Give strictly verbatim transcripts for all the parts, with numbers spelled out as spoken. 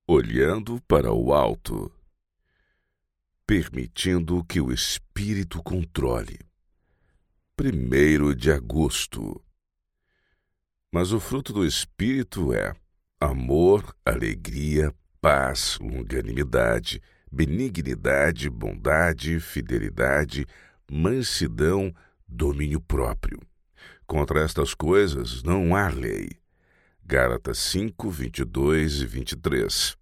Olhando para o alto, permitindo que o Espírito controle. Primeiro de agosto. Mas o fruto do Espírito é amor, alegria, paz, longanimidade, benignidade, bondade, fidelidade, mansidão, domínio próprio. Contra estas coisas não há lei. Gálatas cinco, vinte e dois e vinte e três.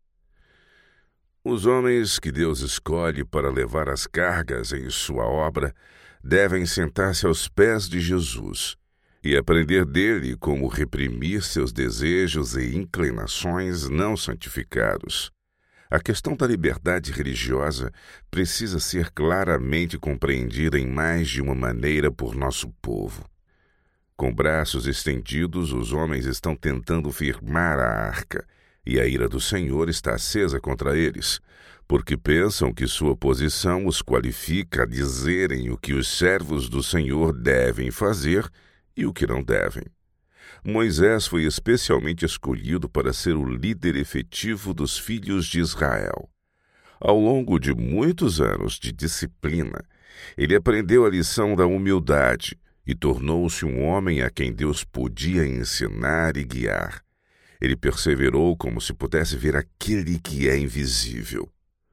Os homens que Deus escolhe para levar as cargas em sua obra devem sentar-se aos pés de Jesus e aprender dele como reprimir seus desejos e inclinações não santificados. A questão da liberdade religiosa precisa ser claramente compreendida em mais de uma maneira por nosso povo. Com braços estendidos, os homens estão tentando firmar a arca, e a ira do Senhor está acesa contra eles, porque pensam que sua posição os qualifica a dizerem o que os servos do Senhor devem fazer e o que não devem. Moisés foi especialmente escolhido para ser o líder efetivo dos filhos de Israel. Ao longo de muitos anos de disciplina, ele aprendeu a lição da humildade e tornou-se um homem a quem Deus podia ensinar e guiar. Ele perseverou como se pudesse ver aquele que é invisível.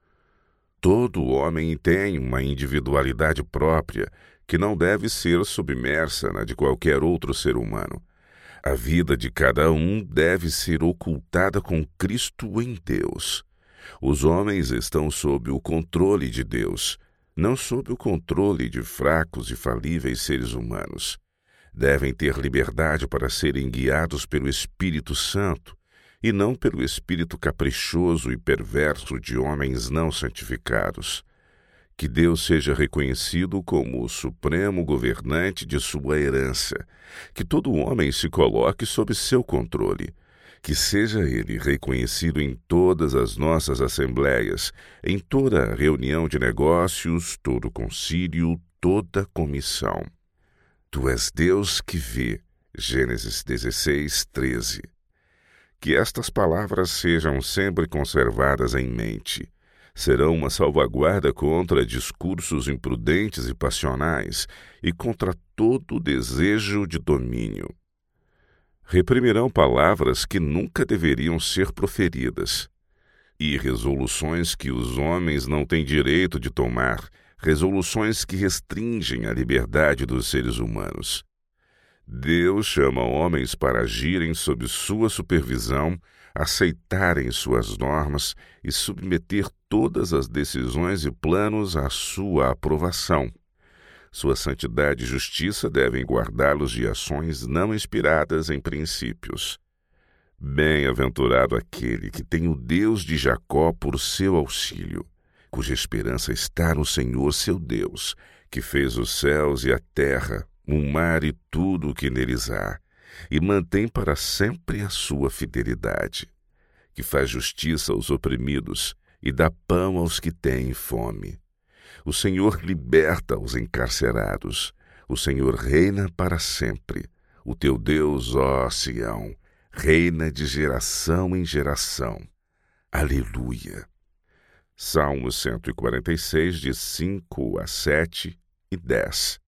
Todo homem tem uma individualidade própria que não deve ser submersa na de qualquer outro ser humano. A vida de cada um deve ser ocultada com Cristo em Deus. Os homens estão sob o controle de Deus, não sob o controle de fracos e falíveis seres humanos. Devem ter liberdade para serem guiados pelo Espírito Santo e não pelo espírito caprichoso e perverso de homens não santificados. Que Deus seja reconhecido como o supremo governante de sua herança, que todo homem se coloque sob seu controle, que seja ele reconhecido em todas as nossas assembleias, em toda reunião de negócios, todo concílio, toda comissão. Tu és Deus que vê. Gênesis dezesseis, treze. Que estas palavras sejam sempre conservadas em mente. Serão uma salvaguarda contra discursos imprudentes e passionais e contra todo desejo de domínio. Reprimirão palavras que nunca deveriam ser proferidas e resoluções que os homens não têm direito de tomar, resoluções que restringem a liberdade dos seres humanos. Deus chama homens para agirem sob sua supervisão, aceitarem suas normas e submeter todas as decisões e planos à sua aprovação. Sua santidade e justiça devem guardá-los de ações não inspiradas em princípios. Bem-aventurado aquele que tem o Deus de Jacó por seu auxílio, cuja esperança está no Senhor seu Deus, que fez os céus e a terra, o mar e tudo o que neles há, e mantém para sempre a sua fidelidade, que faz justiça aos oprimidos e dá pão aos que têm fome. O Senhor liberta os encarcerados, o Senhor reina para sempre. O teu Deus, ó Sião, reina de geração em geração. Aleluia. Salmo cento e quarenta e seis, de cinco a sete e dez.